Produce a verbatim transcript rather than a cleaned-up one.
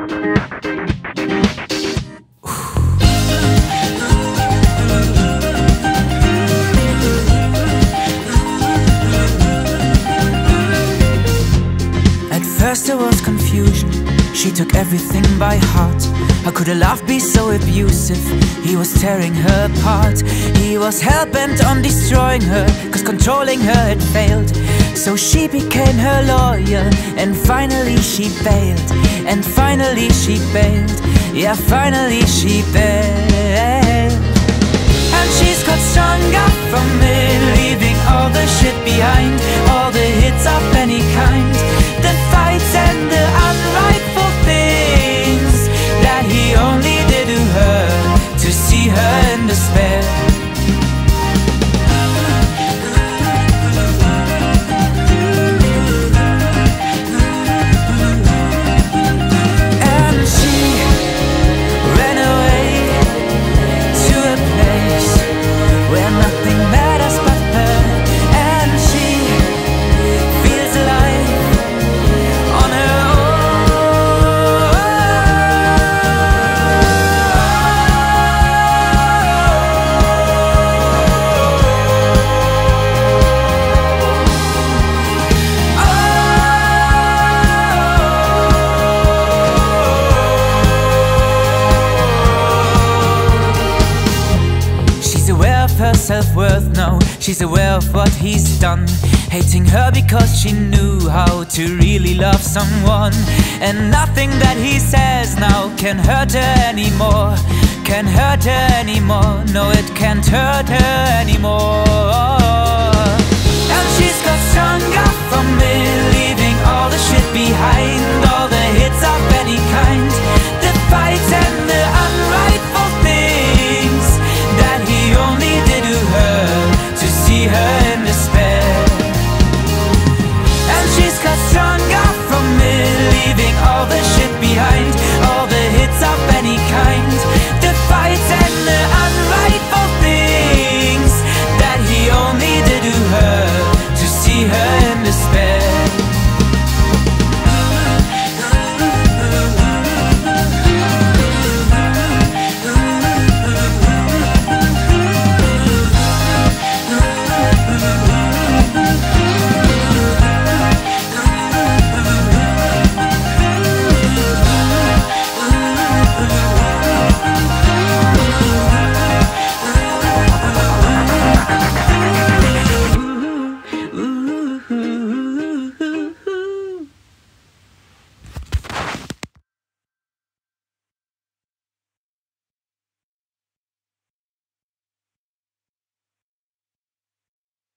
First there was confusion, she took everything by heart. How could a love be so abusive? He was tearing her apart. He was hell-bent on destroying her, cause controlling her had failed. So she became her lawyer, and finally she bailed. And finally she bailed, yeah, finally she bailed. And she's got stronger from it, leaving all the shit behind, all the hits of any kind, the fights and the unrightful things that he only did to her, to see her in despair. And she ran away to a place where nothing matters but her, and she feels alive on her her self-worth now. She's aware of what he's done, hating her because she knew how to really love someone. And nothing that he says now can hurt her anymore, can hurt her anymore. No, it can't hurt her anymore.